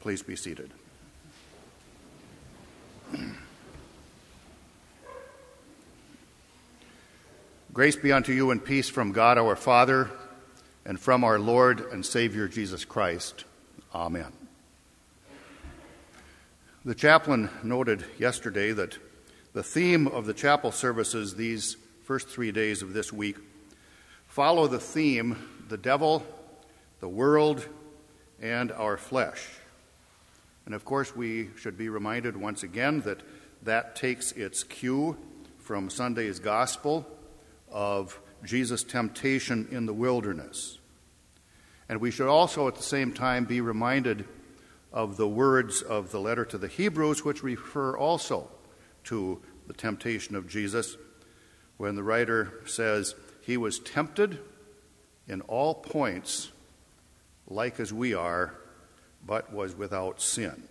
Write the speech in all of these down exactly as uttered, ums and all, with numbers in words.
Please be seated. Grace be unto you and peace from God our Father and from our Lord and Savior Jesus Christ. Amen. The chaplain noted yesterday that the theme of the chapel services these first three days of this week follow the theme, the devil, the world, and our flesh. And of course, we should be reminded once again that that takes its cue from Sunday's gospel of Jesus' temptation in the wilderness. And we should also at the same time be reminded of the words of the letter to the Hebrews, which refer also to the temptation of Jesus, when the writer says, "He was tempted in all points, like as we are, but was without sin."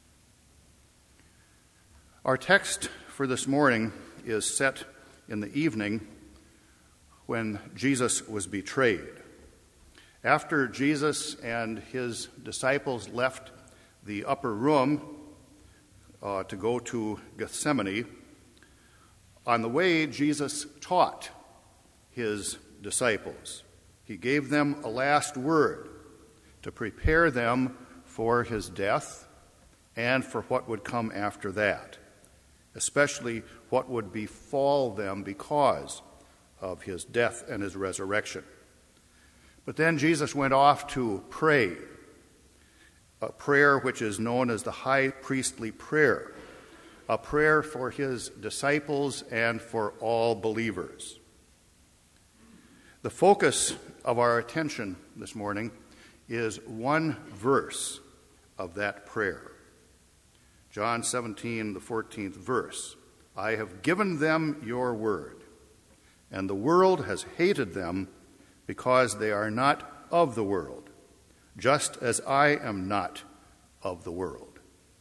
Our text for this morning is set in the evening when Jesus was betrayed. After Jesus and his disciples left the upper room uh, to go to Gethsemane, on the way, Jesus taught his disciples. He gave them a last word to prepare them for his death and for what would come after that, especially what would befall them because of his death and his resurrection. But then Jesus went off to pray, a prayer which is known as the high priestly prayer, a prayer for his disciples and for all believers. The focus of our attention this morning is one verse of that prayer. John seventeen, the fourteenth verse. "I have given them your word, and the world has hated them because they are not of the world, just as I am not of the world."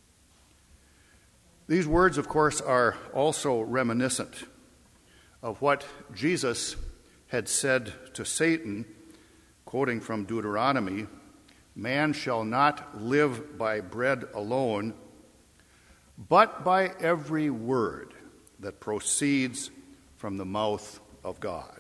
These words, of course, are also reminiscent of what Jesus had said to Satan, quoting from Deuteronomy, "Man shall not live by bread alone, but by every word that proceeds from the mouth of God."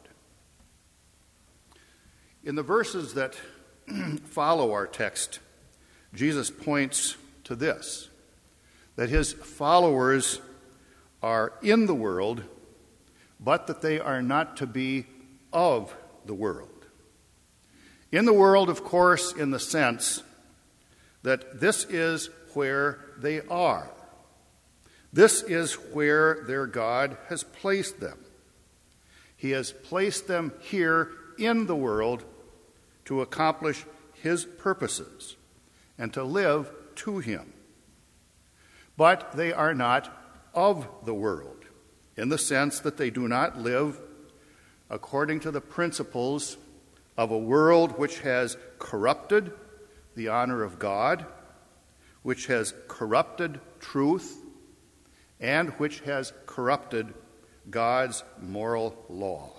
In the verses that follow our text, Jesus points to this, that his followers are in the world, but that they are not to be of the world. In the world, of course, in the sense that this is where they are. This is where their God has placed them. He has placed them here in the world to accomplish his purposes and to live to him. But they are not of the world, in the sense that they do not live according to the principles of a world which has corrupted the honor of God, which has corrupted truth, and which has corrupted God's moral law.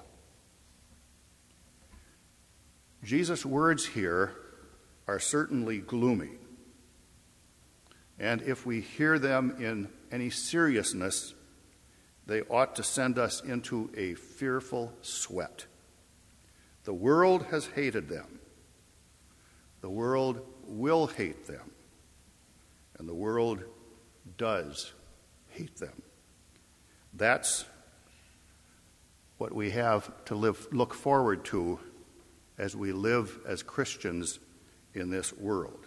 Jesus' words here are certainly gloomy, and if we hear them in any seriousness, they ought to send us into a fearful sweat. The world has hated them. The world will hate them. And the world does hate them. That's what we have to live, look forward to as we live as Christians in this world.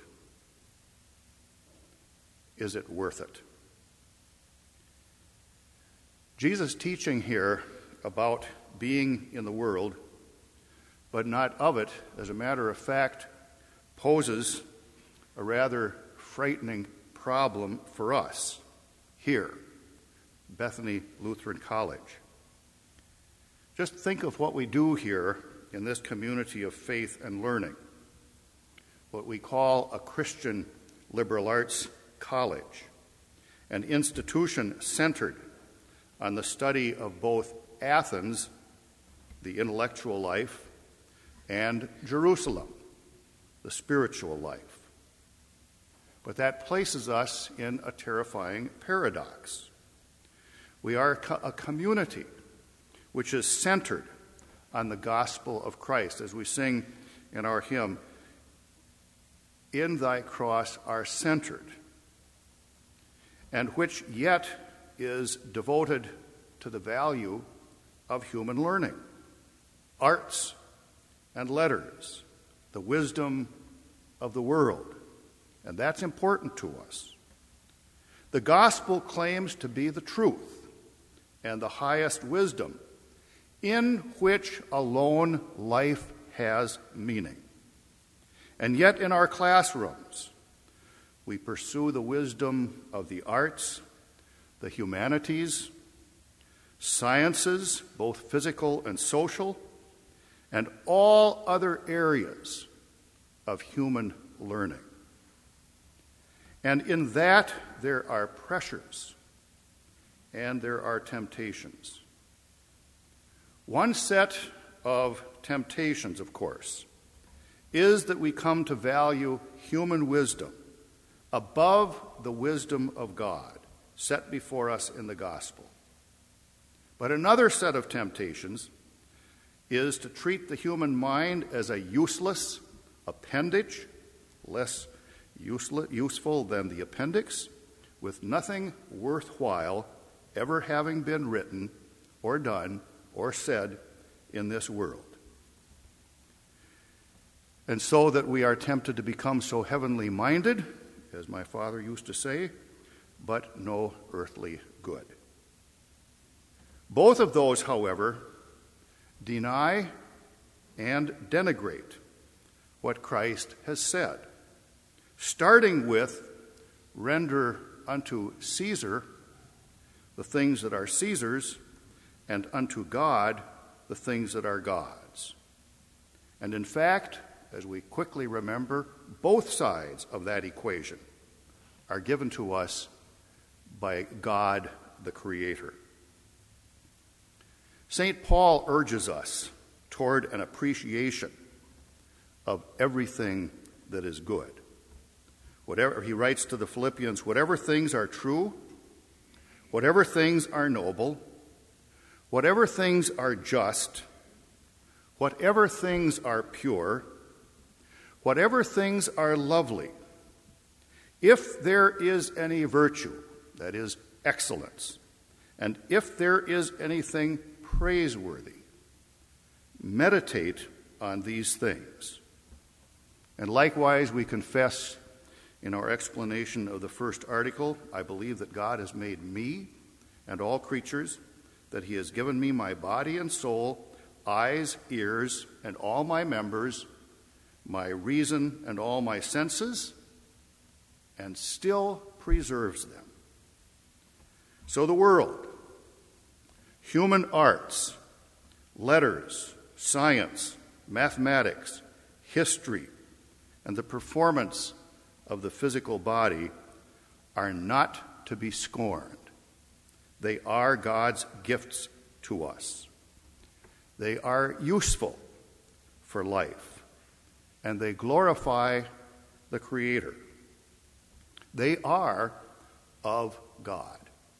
Is it worth it? Jesus' teaching here about being in the world, but not of it, as a matter of fact, poses a rather frightening problem for us here, Bethany Lutheran College. Just think of what we do here in this community of faith and learning, what we call a Christian liberal arts college, an institution centered on the study of both Athens, the intellectual life, and Jerusalem, the spiritual life. But that places us in a terrifying paradox. We are a community which is centered on the gospel of Christ, as we sing in our hymn, "In thy cross are centered," and which yet is devoted to the value of human learning, arts and letters, the wisdom of the world. And that's important to us. The gospel claims to be the truth and the highest wisdom, in which alone life has meaning. And yet in our classrooms, we pursue the wisdom of the arts, the humanities, sciences, both physical and social, and all other areas of human learning. And in that, there are pressures and there are temptations. One set of temptations, of course, is that we come to value human wisdom above the wisdom of God set before us in the gospel. But another set of temptations is to treat the human mind as a useless appendage, less useless, useful than the appendix, with nothing worthwhile ever having been written or done or said in this world. And so that we are tempted to become so heavenly minded, as my father used to say, but no earthly good. Both of those, however, deny and denigrate what Christ has said, starting with, "Render unto Caesar the things that are Caesar's, and unto God the things that are God's." And in fact, as we quickly remember, both sides of that equation are given to us by God the Creator. Saint Paul urges us toward an appreciation of everything that is good. Whatever he writes to the Philippians, "Whatever things are true, whatever things are noble, whatever things are just, whatever things are pure, whatever things are lovely, if there is any virtue," that is, excellence, "and if there is anything praiseworthy, meditate on these things." And likewise, we confess in our explanation of the first article, "I believe that God has made me and all creatures, that he has given me my body and soul, eyes, ears, and all my members, my reason and all my senses, and still preserves them." So the world, human arts, letters, science, mathematics, history, and the performance of the physical body are not to be scorned. They are God's gifts to us. They are useful for life, and they glorify the Creator. They are of God,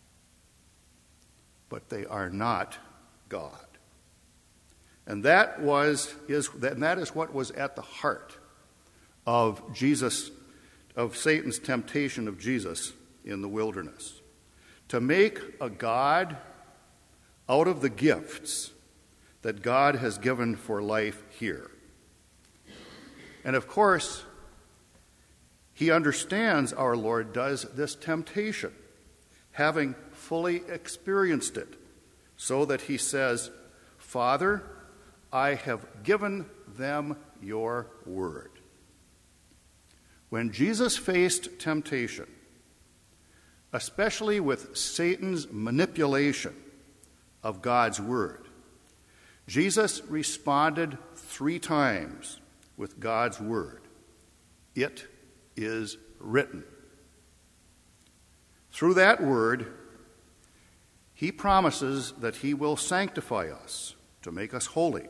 but they are not God. And that was is and that is what was at the heart of Jesus, of Satan's temptation of Jesus in the wilderness, to make a God out of the gifts that God has given for life here. And of course, he understands, our Lord does, this temptation, having fully experienced it, so that he says, "Father, I have given them your word." When Jesus faced temptation, especially with Satan's manipulation of God's word, Jesus responded three times with God's word. "It is written." Through that word, he promises that he will sanctify us to make us holy.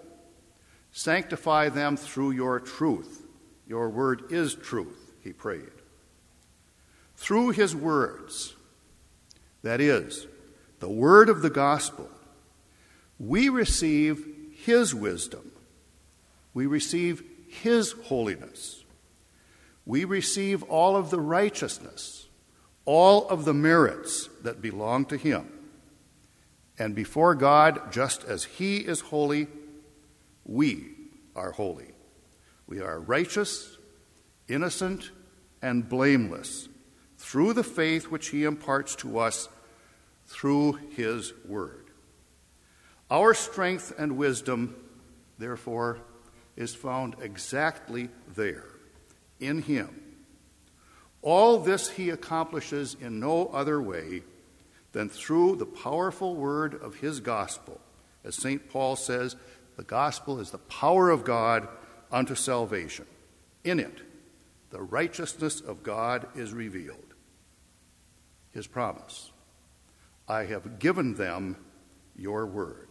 "Sanctify them through your truth. Your word is truth," he prayed. Through his words, that is, the word of the gospel, we receive his wisdom. We receive his holiness. We receive all of the righteousness, all of the merits that belong to him. And before God, just as he is holy, we are holy. We are righteous, innocent, and blameless through the faith which he imparts to us through his word. Our strength and wisdom, therefore, is found exactly there, in him. All this he accomplishes in no other way than through the powerful word of his gospel. As Saint Paul says, the gospel is the power of God unto salvation. In it, the righteousness of God is revealed. His promise, I have given them your word.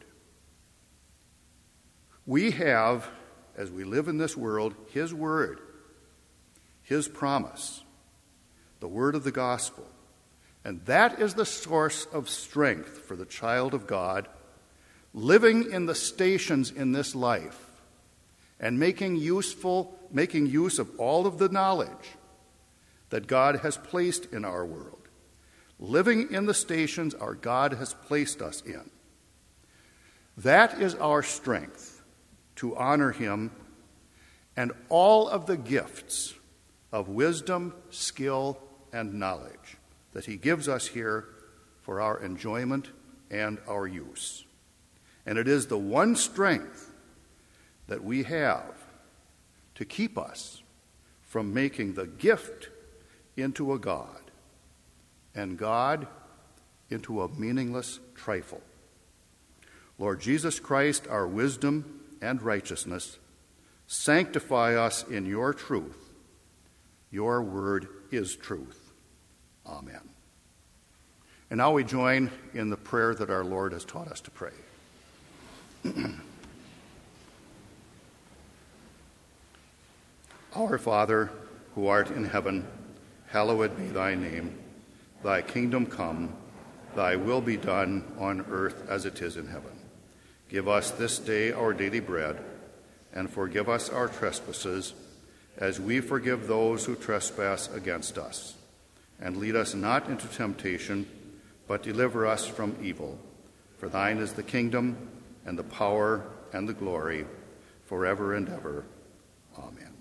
We have, as we live in this world, his word, his promise, the word of the gospel. And that is the source of strength for the child of God, living in the stations in this life and making useful, making use of all of the knowledge that God has placed in our world, living in the stations our God has placed us in. That is our strength to honor him and all of the gifts of wisdom, skill, and knowledge that he gives us here for our enjoyment and our use. And it is the one strength that we have to keep us from making the gift into a God, and God into a meaningless trifle. Lord Jesus Christ, our wisdom and righteousness, sanctify us in your truth. Your word is truth. Amen. And now we join in the prayer that our Lord has taught us to pray. Our Father, who art in heaven, hallowed be thy name. Thy kingdom come, thy will be done on earth as it is in heaven. Give us this day our daily bread, and forgive us our trespasses, as we forgive those who trespass against us. And lead us not into temptation, but deliver us from evil. For thine is the kingdom, and the power, and the glory, forever and ever. Amen.